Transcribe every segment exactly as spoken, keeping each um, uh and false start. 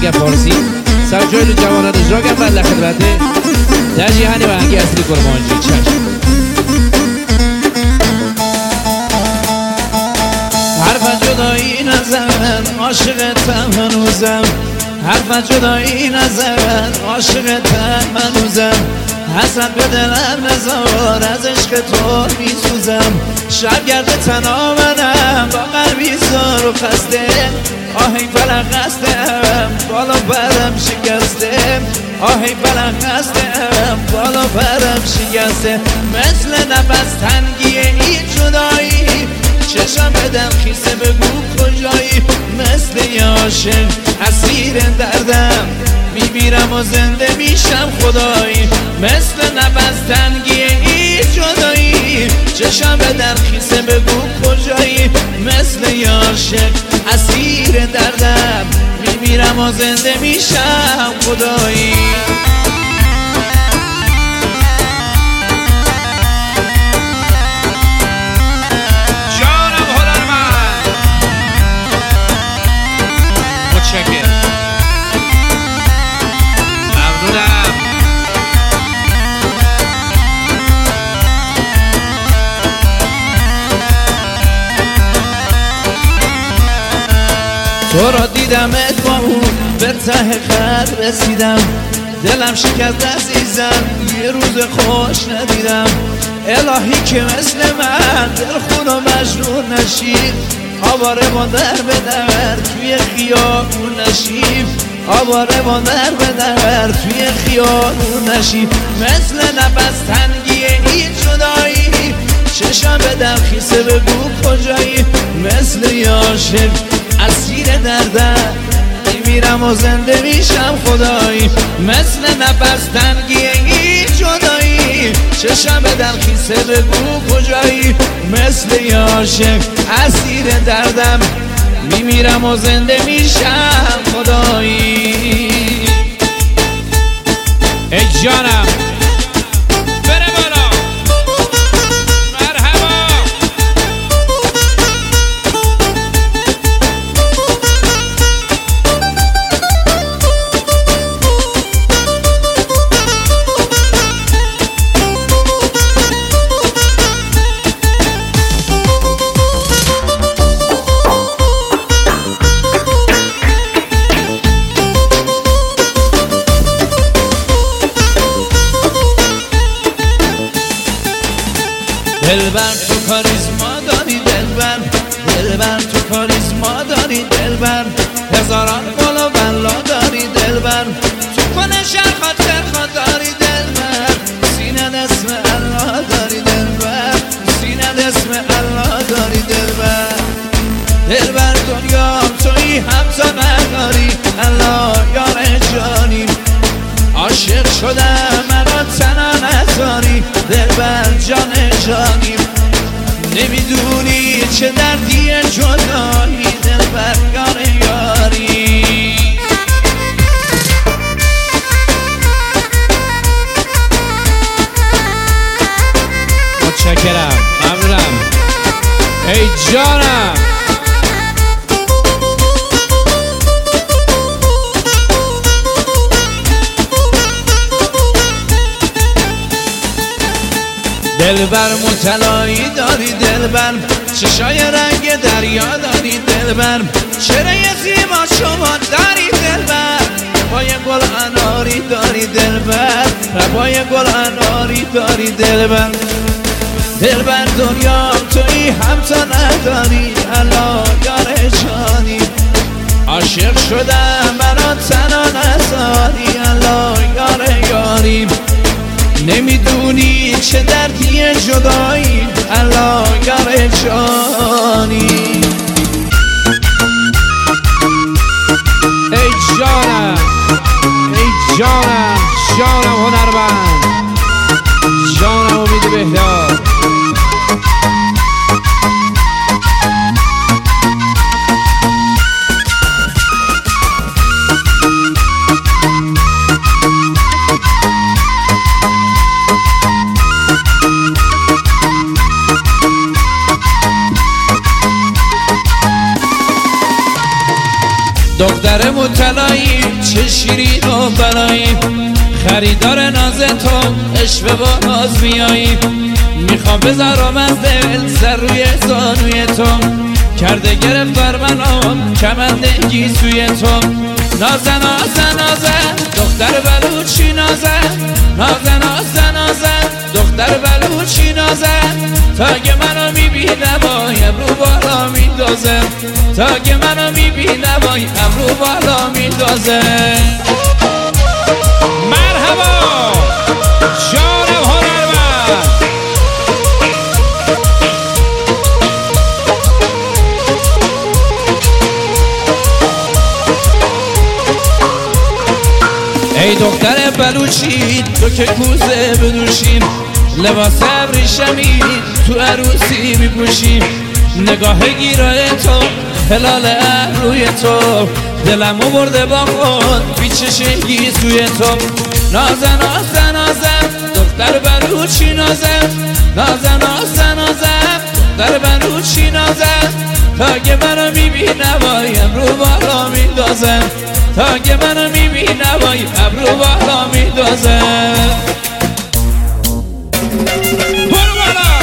فرهنگ فارسی سر جای جوانان جاگر بر لخدرته در جهانی و هنگی اصلی کرمانجی چشم حرف جدایی نزن عاشقتم هنوزم حرف جدایی نزن عاشقتم هنوزم حسن به دلم نزار از عشق تو میسوزم شب گرد تنها منم با قلبی زار و خسته آهی فلق هستم بالا برم شکسته آهی فلق هستم بالا برم شکسته مثل نفس تنگی این جدایی چشم بدم خیسه بگو کجایی مثل یه عاشق اسیر دردم میمیرم و زنده میشم خدایی مثل نفس تنگی این جدایی چشم بدم خیسه بگو کجایی مثل یه عاشق اسیر دردم میمیرم و زنده میشم خدایی تو را دیدمت با اون به ته خط رسیدم دلم شکست عزیزم یه روز خوش ندیدم الهی که مثل من دلخون و مجنون نشید آواره با در به در توی خیابون نشید آواره با در به در توی خیابون نشید مثل نفس تنگی این جدایی چشم بدم خیسه بگو کجایی مثل یه عاشق اسیر دردم میمیرم و زنده میشم خدایی مثل نفس تنگی این جدایی چشم بدم خیسه بگو کجایی مثل یه عاشق اسیر دردم میمیرم و زنده میشم خدایی ای جانم دلبر تو کاریزما داری دلبر دلبر تو کاریزما داری دلبر هزاران گل و بلا داری دلبر تو کنه شهر خاطر خود داری دلبر سینه اسم الله داری دلبر سینه اسم الله داری دلبر دلبر دنیا توی همتا نداری الله یار جانی عاشق شدم منو تنها نذاری دلبر جان جانی نمیدونی چه دردیه جدایی دلبر یار یاری متشکرم ممنونم ای جانم دلبر مطلعی داری دلبر چشای رنگ دریا داری دلبر چهره زیبا شما داری دلبر ربای گل اناری داری دلبر ربای گل اناری داری دلبر دلبر دنیا توی همتا نداری الله یار جانی عاشق شدم منو تنها نذاری الله یار یاری نمیدونی چه دردیه جدایی الله یار جانی ای جانم ای جانم جانم هنرمند جانم امید بهداد دختر مطلعی چه شیرین و بلایی، خریدار ناز تو عشق با ناز میایی. میخوام بذارم از دل سر روی زانوی تو، کرده گرفتار منو کمند گیسوی تو. نازه نازه نازه دختر بلوچی نازه، نازه نازه نازه دختر بلوچی نازه. تا که منو میبینه وای ابرو بالا میندازه، تا که منو میبینه وای ابرو بالا میندازه. مرحبا جانم هنرمند. ای دختر بلوچی تو که کوزه بدوشی، لباس ابریشمی تو عروسی میپوشی. نگاه گیرای تو هلال ابروی تو، دلمو برده با خود بیچشه گیسوی تو. نازه نازه نازه دختر بلوچی نازه، نازه نازه نازه دختر بلوچی نازه. تا که منو میبینه وای ابرو بالا میندازه، تا که منو میبینه وای ابرو بالا میندازه. برو بالا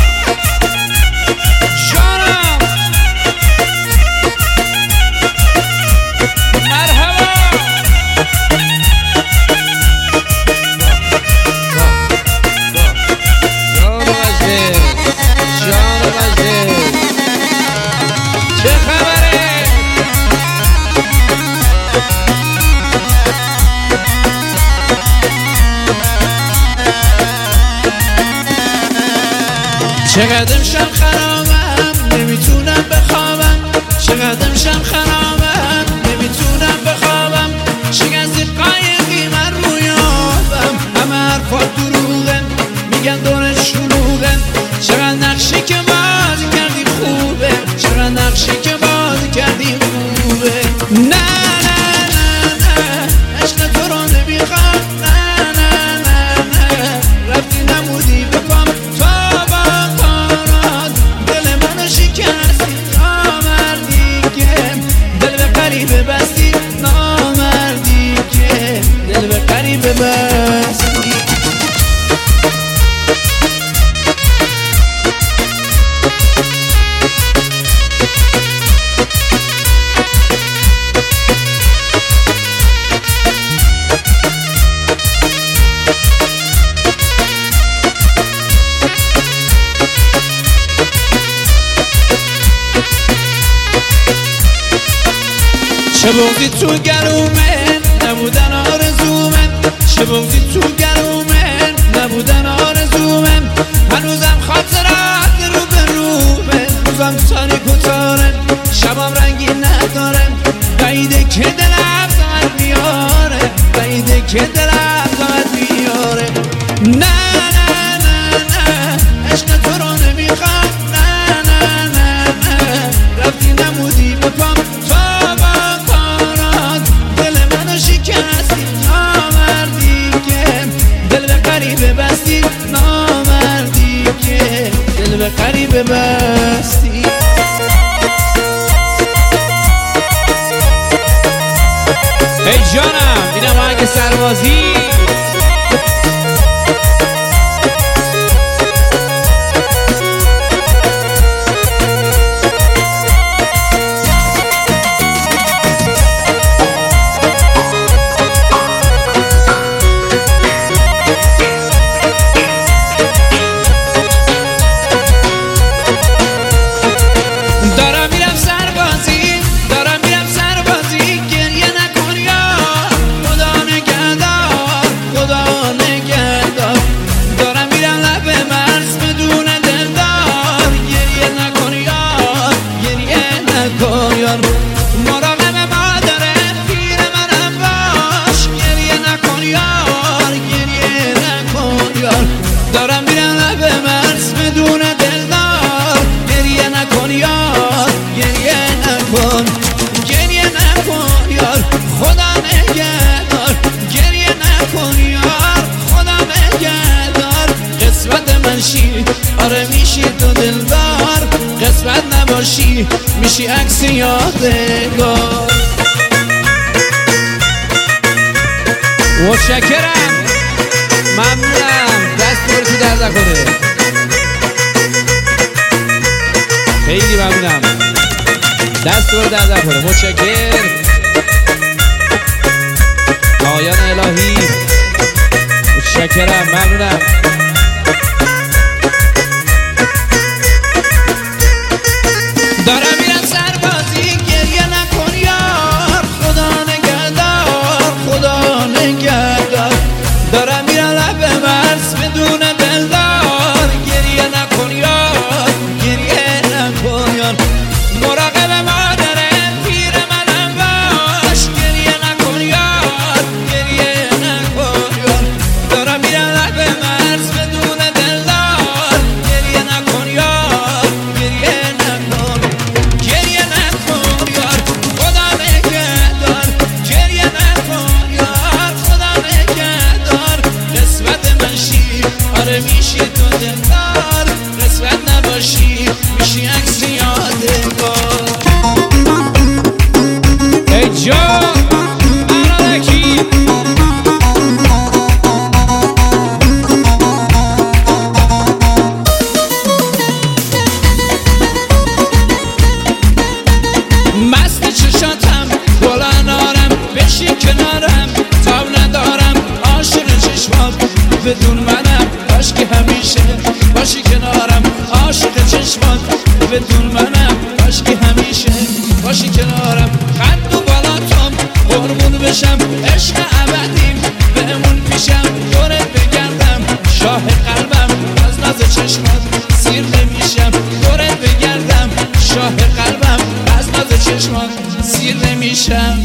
جانم. مرحبا جان مجد، جان مجد چه خبره؟ چقدر شم خرابم نمیتونم بخوابم، چقدر شم خرابم نمیتونم بخوابم. شکستی قایقی من رویابم، همه حرفات دروغه میگن دورت شلوغه. چقدر نقشی که بازی کردی خوبه، چقدر نقشی که بازی کردی خوبه. نه نه نه نه عشق تو رو نمیخوام، نه نه نه نه رفتی نمودی بپام تو با کارات. دل منو شکستی نامردی که دل به قریبه بستی، نامردی که دل به قریبه بستی. چه بغضی تو گلومه نبودن آرزومه، چه بغضی تو گلومه نبودن آرزومه. هنوزم خاطرات رو به رومه، روزم تاریک و تاره شبام رنگی نداره. بعیده که دلم فقط بیاره، بعیده که دلم فقط بیاره. نه نه نه نه عشق تو رو نمیخوام، نه نه نه نه رفتی نمودی بپام تو با کارات. دل منو شکستی نامردی که دل به قریبه بستی، نامردی که دل به قریبه بستی. ای جانم اینم آهنگ سربازی. دارم میرم سربازی، دارم میرم سربازی. گریه نکن یار خدا نگهدار، خدا نگهدار. دارم میرم لب مرز بدون دلدار. گریه نکن یار، گریه نکن یار. مراقب مادر پیر منم باش. گریه نکن یار، گریه نکن یار. دارم میرم لب مرز بدون دلدار. گریه نکن یار، گریه نکن، گریه نکن یار خدا نگهدار. گریه نکن یار خدا نگهدار. قسمت من شی آره میشی تو دلدار، قسمت نباشی میشی عکس یادگار. متشکرم، ممنونم، دست دوباره تو درد نکنه. خیلی ممنونم، دست دوباره درد نکنه. متشکر آیان الهی، متشکرم، ممنونم. دارم میرم سربازی، گریه نکن یار، خدا نگهدار، خدا نگهدار. دارم میرم لب مرز بدون دلدار، گریه نکن یار، گریه نکن یار. مراقب مادر پیر منم باش، گریه نکن یار، گریه نکن یار. دارم میرم لب مرز بدون دلدار، گریه نکن یار، گریه نکن، گریه نکن یار، خدا نگهدار. گریه نکن یار، خدا نگهدار. قسمت منشی آره میشی تو دلدار، قسمت نباشی میشی عکس یادگار. ای جان ارادکی مست چشاتم بلند آرم، بشی کنارم تاب ندارم. عاشق چشمات بدون منم، باش که همیشه باشی کنارم. عاشق چشمات بدون منم، باش که همیشه باشی کنارم. خد و بالاتم قربون بشم، عشق ابدیم بهمون پیشم. دورت بگردم شاه قلبم، از ناز چشمات سیر نمیشم. دورت بگردم شاه قلبم، از ناز چشمات سیر نمیشم.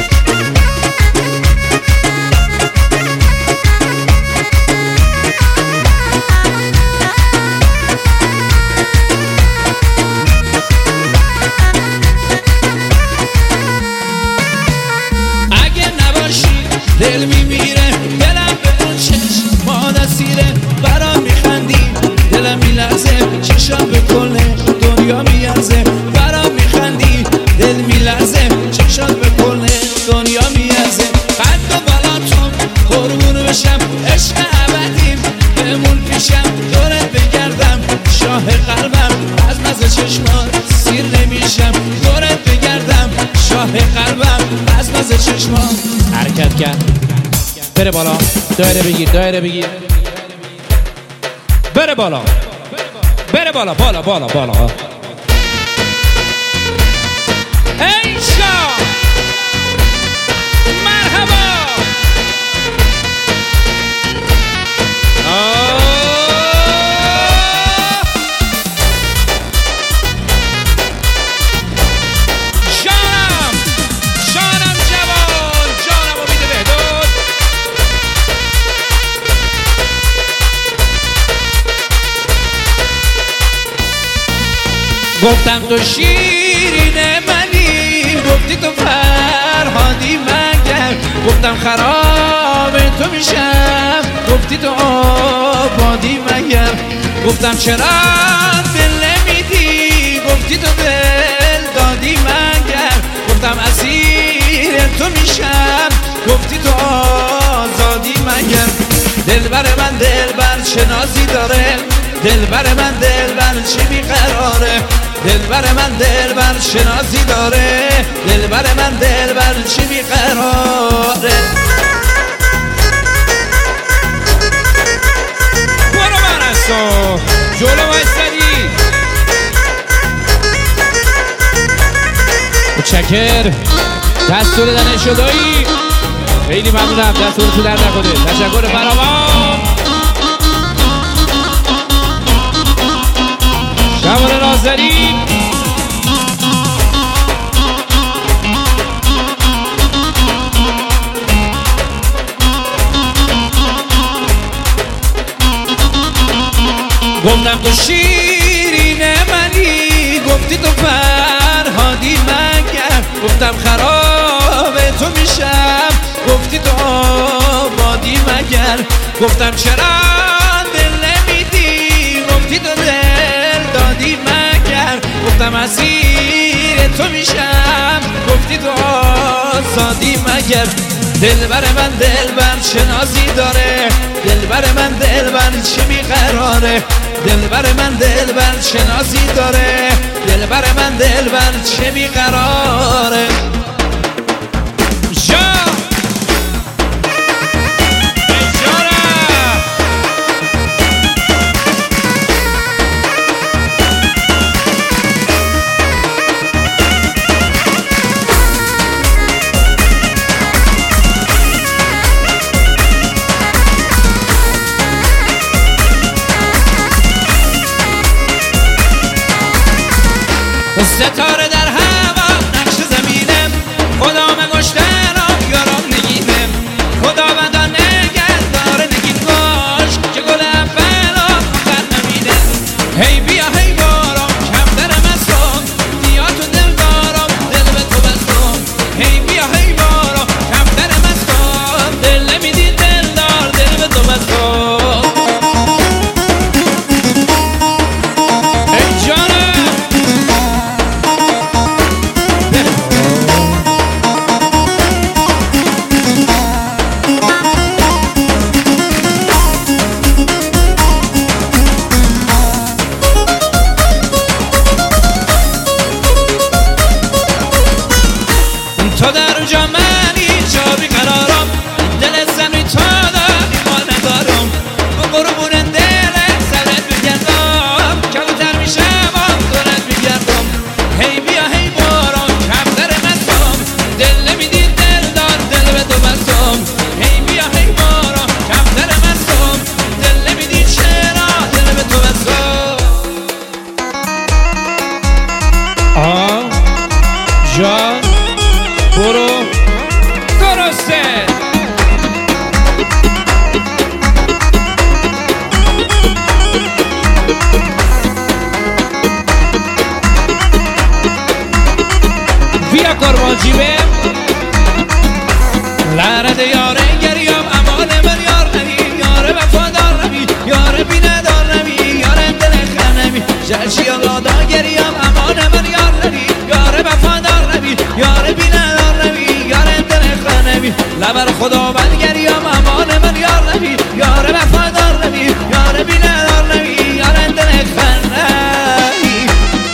دل میمیره دلم به اون چشم ما نسیره، برام میخندی دلم میلرزه، چشم به کل دنیا میارزه. برام میخندی دل میلرزه، چشم به کل دنیا میارزه. قد و بالاتم قربون بشم، عشق ابدیم بهمون پیشم. دورت بگردم شاه قلبم، از ناز چشمات سیر نمیشم. دورت بگردم شاه قلبم، از ناز چشمات. حرکت کرد بره بالا، دایره بگیر، دایره بگیر، بره بالا، بره بالا، بالا بالا بالا. ای شاه مرحبا. شانم شانم جوان، جانم امید بهداد. گفتم تو شیرین منی، گفتی تو فرهادی مگر. گفتم خراب تو میشم، گفتی تو آبادی مگر. گفتم چرا دل نمیدی، گفتی تو دل دادی مگر. گفتم اسیر تو میشم، گفتی تو آزادی مگر. دلبر من دلبر چه نازی داره، دلبر من دلبر چه بیقراره. دلبر من دلبر چه نازی داره، دلبر من دلبر چه بیقراره. برو برسو جلو وایسادی. متشکر، دستور دنه شدایی. خیلی ممنونم، دستور تو در نکنه. تشکر فراوان. شمال ناظری گفتم تو شیرین منی، گفتی تو فرهادی مگر. گفتم خراب تو میشم، گفتی تو آبادی مگر. گفتم چرا دل نمیدی، گفتی تو دل دادی مگر. گفتم اسیر تو میشم، گفتی تو آزادی مگر. دلبر من دلبر چه نازی داره، دلبر من دلبر چه بیقراره، دلبر من دلبر چه نازی داره، دلبر من دلبر چه بیقراره. ستاره در هوا نقش زمینم، خدا مگشترم یارم نگینم، خدا بدا نگه داره نگین گاش که گل اولا خر نمیده. هی بیا هی بارم کم درم استم، بیا تو دل دارم دل به تو بستم. هی بیا هی بارم کم درم استم، دل نمیدی دل دار دل به تو بستم. ای جانم تو در جا منی جا بیقرارم، دل زمین تو داری ما ندارم، با قربون دل سرت بگردم، کمتر میشم دورت بگردم. هی بیا هی بارم کم در مستم، دل نمیدی دل دار دل به تو بستم. هی بیا هی بارم کم در مستم، دل نمیدی چرا دل به تو بستم. آه جان برو درسته. بیا قربان جیبه لعنت یاره گریم امان من یار نبی، یاره وفادار نبی، یاره بی ندار نبی، یاره دل خر نبی، جرشی الادا گریم امان من یار نبی، یاره وفادار نبی، یاره بی ندار نبی، یاره دل خر نبی. لبر خدا بند گریم امان من یار نبی، یاره وفادار نبی، یاره بی ندار نبی، یاره دل خر نبی.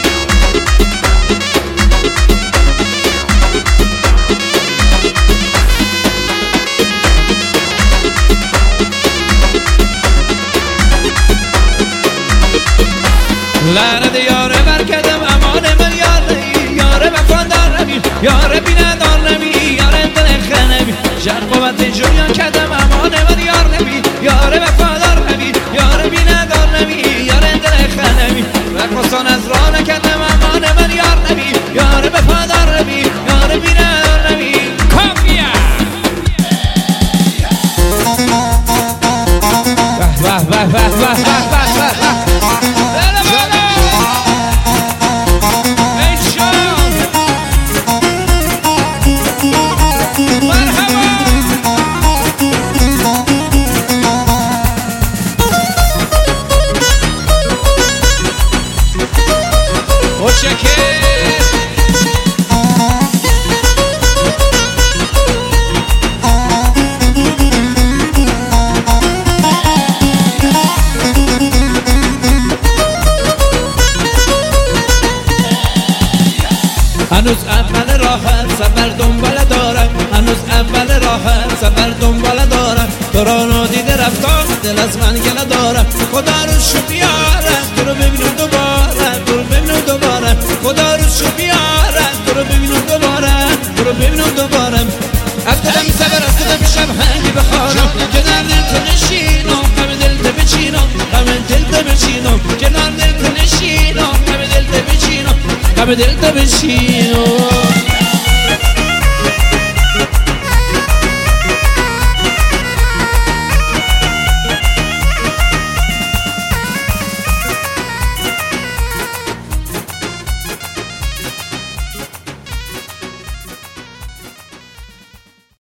لعنت یاره برکدم امان من یار نبی، یاره وفادار نبی، یاره بی ندار نبی، یاره دل خر نبی. جر قوت جویان کدم امان من یار نبی، یاره وفادار نبی، یاره بی ندار نبی، یاره دل خر نبی. رقصان از راه نکدم امان من یار نبی، یاره وفادار نبی، یاره بی ندار نبی. کافیه واه واه واه واه واه واه. هنوز اول راهم سفر دنبال دارم، هنوز اول راهم سفر دنبال دارم. تو را نادیده رفتم دل از من گله دارم، خدا رو شو بیارم تو رو ببینم دوباره، تو رو ببینم دوباره. خدا رو شو بیارم تو رو ببینم دوباره، تو رو ببینم دوباره. از کدام سفر از کدام شب هنگی بخوانم، کنار دل تو نشینم غم دل تو بچینم، غم دل تو بچینم، کنار دل تو نشینم غم دل تو بچینم، غم دل تو بچینم.